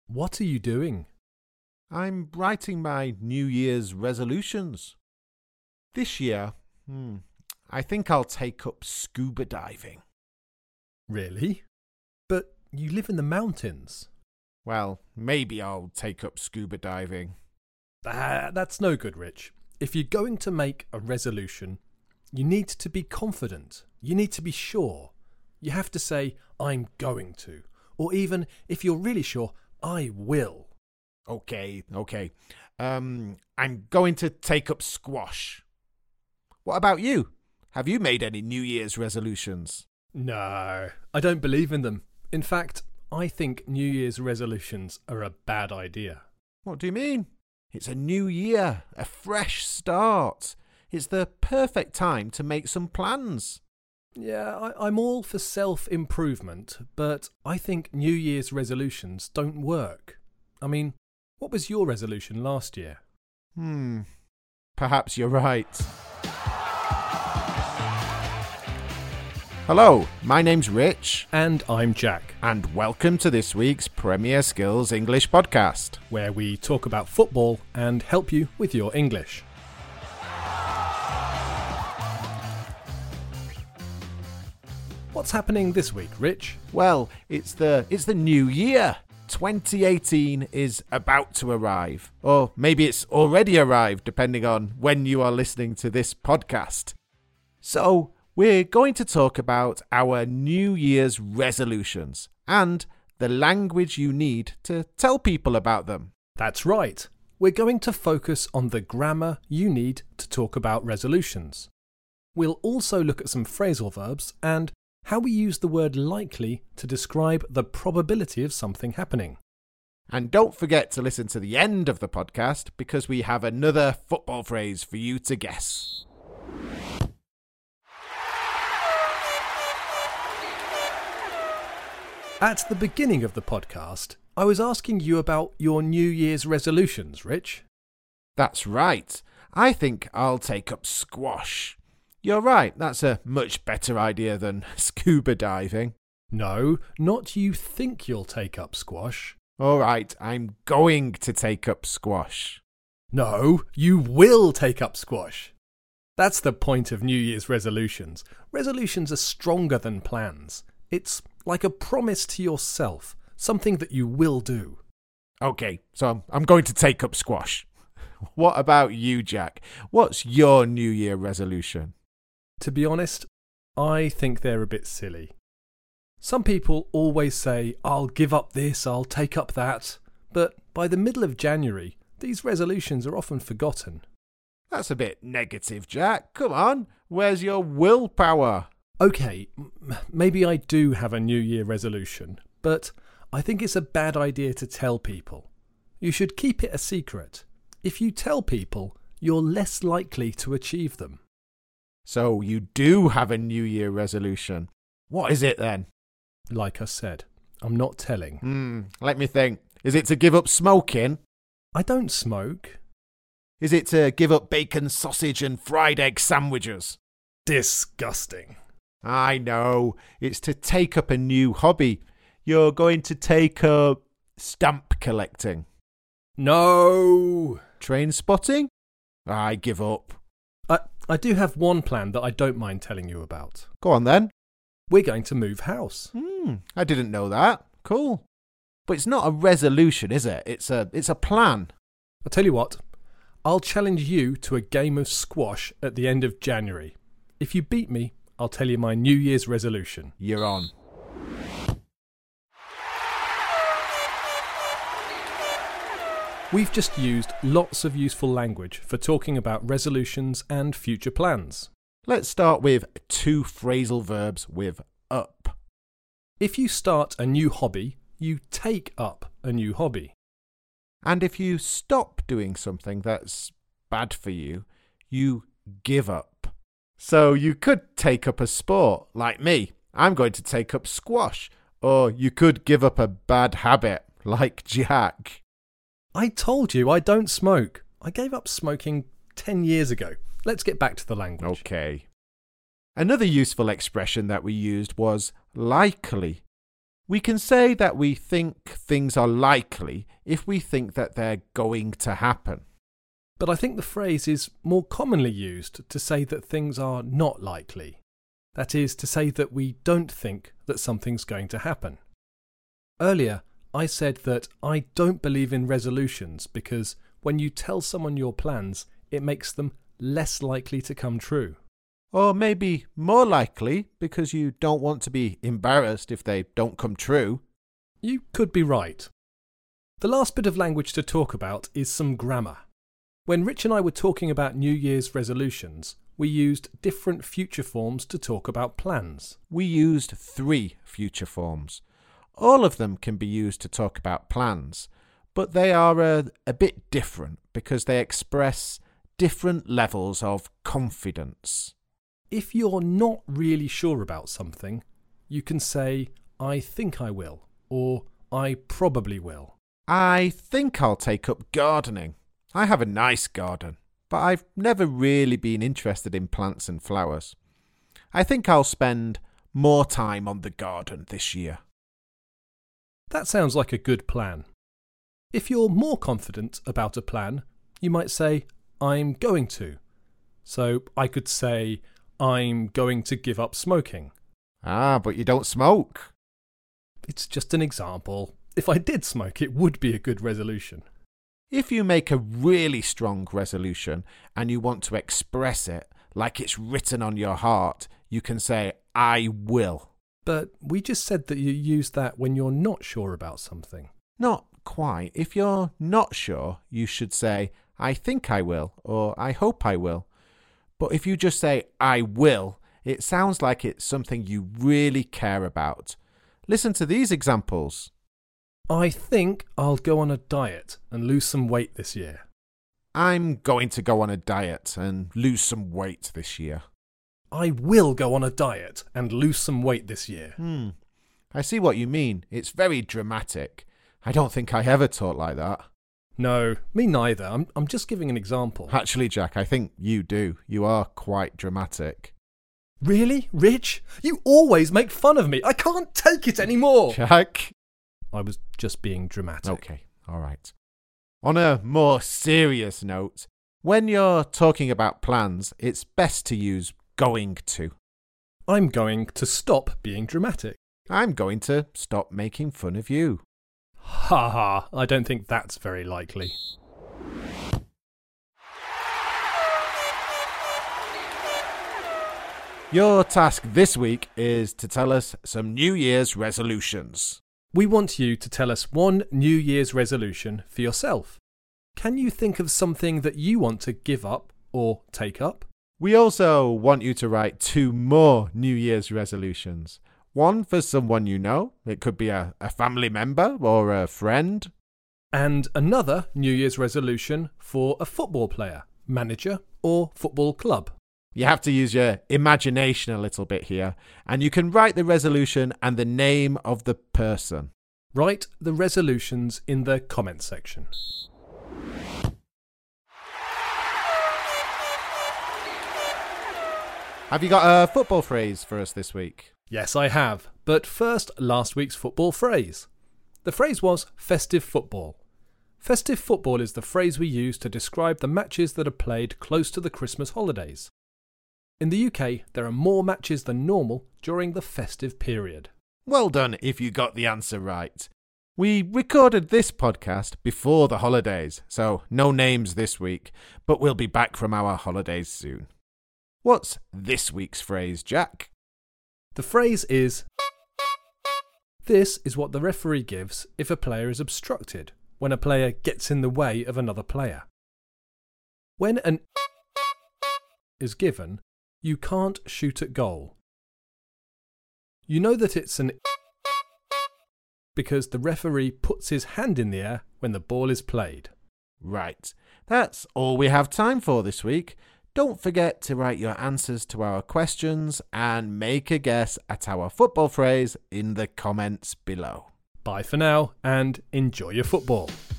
What are you doing? I'm writing my New Year's resolutions. This year, I think I'll take up scuba diving. Really? But you live in the mountains. Well, maybe I'll take up scuba diving. That's no good, Rich. If you're going to make a resolution, you need to be confident. You need to be sure. You have to say, I'm going to. Or even, if you're really sure, I will. Okay. I'm going to take up squash. What about you? Have you made any New Year's resolutions? No, I don't believe in them. In fact, I think New Year's resolutions are a bad idea. What do you mean? It's a new year, a fresh start. It's the perfect time to make some plans. Yeah, I'm all for self-improvement, but I think New Year's resolutions don't work. I mean, what was your resolution last year? Perhaps you're right. Hello, my name's Rich. And I'm Jack. And welcome to this week's Premier Skills English podcast, where we talk about football and help you with your English. What's happening this week, Rich? Well, it's the new year. 2018 is about to arrive. Or maybe it's already arrived, depending on when you are listening to this podcast. So, we're going to talk about our New Year's resolutions and the language you need to tell people about them. That's right. We're going to focus on the grammar you need to talk about resolutions. We'll also look at some phrasal verbs and how we use the word likely to describe the probability of something happening. And don't forget to listen to the end of the podcast because we have another football phrase for you to guess. At the beginning of the podcast, I was asking you about your New Year's resolutions, Rich. That's right. I think I'll take up squash. You're right, that's a much better idea than scuba diving. No, not you think you'll take up squash. All right, I'm going to take up squash. No, you will take up squash. That's the point of New Year's resolutions. Resolutions are stronger than plans. It's like a promise to yourself, something that you will do. Okay, so I'm going to take up squash. What about you, Jack? What's your New Year resolution? To be honest, I think they're a bit silly. Some people always say, I'll give up this, I'll take up that. But by the middle of January, these resolutions are often forgotten. That's a bit negative, Jack. Come on, where's your willpower? Okay, maybe I do have a New Year resolution, but I think it's a bad idea to tell people. You should keep it a secret. If you tell people, you're less likely to achieve them. So you do have a New Year resolution. What is it then? Like I said, I'm not telling. Let me think. Is it to give up smoking? I don't smoke. Is it to give up bacon, sausage and fried egg sandwiches? Disgusting. I know. It's to take up a new hobby. You're going to take up stamp collecting. No. Train spotting? I give up. I do have one plan that I don't mind telling you about. Go on then. We're going to move house. I didn't know that. Cool. But it's not a resolution, is it? It's a plan. I'll tell you what. I'll challenge you to a game of squash at the end of January. If you beat me, I'll tell you my New Year's resolution. You're on. We've just used lots of useful language for talking about resolutions and future plans. Let's start with two phrasal verbs with up. If you start a new hobby, you take up a new hobby. And if you stop doing something that's bad for you, you give up. So you could take up a sport, like me. I'm going to take up squash. Or you could give up a bad habit, like Jack. I told you I don't smoke. I gave up smoking 10 years ago. Let's get back to the language. Okay. Another useful expression that we used was likely. We can say that we think things are likely if we think that they're going to happen. But I think the phrase is more commonly used to say that things are not likely. That is, to say that we don't think that something's going to happen. Earlier, I said that I don't believe in resolutions because when you tell someone your plans, it makes them less likely to come true. Or maybe more likely because you don't want to be embarrassed if they don't come true. You could be right. The last bit of language to talk about is some grammar. When Rich and I were talking about New Year's resolutions, we used different future forms to talk about plans. We used 3 future forms. All of them can be used to talk about plans, but they are a bit different because they express different levels of confidence. If you're not really sure about something, you can say, I think I will, or I probably will. I think I'll take up gardening. I have a nice garden, but I've never really been interested in plants and flowers. I think I'll spend more time on the garden this year. That sounds like a good plan. If you're more confident about a plan, you might say, I'm going to. So I could say, I'm going to give up smoking. But you don't smoke. It's just an example. If I did smoke, it would be a good resolution. If you make a really strong resolution and you want to express it like it's written on your heart, you can say, I will. But we just said that you use that when you're not sure about something. Not quite. If you're not sure, you should say, I think I will, or I hope I will. But if you just say, I will, it sounds like it's something you really care about. Listen to these examples. I think I'll go on a diet and lose some weight this year. I'm going to go on a diet and lose some weight this year. I will go on a diet and lose some weight this year. I see what you mean. It's very dramatic. I don't think I ever talk like that. No, me neither. I'm just giving an example. Actually, Jack, I think you do. You are quite dramatic. Really, Rich? You always make fun of me. I can't take it anymore. Jack? I was just being dramatic. Okay, all right. On a more serious note, when you're talking about plans, it's best to use going to. I'm going to stop being dramatic. I'm going to stop making fun of you. Ha ha, I don't think that's very likely. Your task this week is to tell us some New Year's resolutions. We want you to tell us one New Year's resolution for yourself. Can you think of something that you want to give up or take up? We also want you to write 2 more New Year's resolutions. One for someone you know. It could be a family member or a friend. And another New Year's resolution for a football player, manager, or football club. You have to use your imagination a little bit here, and you can write the resolution and the name of the person. Write the resolutions in the comment section. Have you got a football phrase for us this week? Yes, I have. But first, last week's football phrase. The phrase was festive football. Festive football is the phrase we use to describe the matches that are played close to the Christmas holidays. In the UK, there are more matches than normal during the festive period. Well done if you got the answer right. We recorded this podcast before the holidays, so no names this week, but we'll be back from our holidays soon. What's this week's phrase, Jack? The phrase is, this is what the referee gives if a player is obstructed, when a player gets in the way of another player. When an is given, you can't shoot at goal. You know that it's an because the referee puts his hand in the air when the ball is played. Right. That's all we have time for this week. Don't forget to write your answers to our questions and make a guess at our football phrase in the comments below. Bye for now and enjoy your football.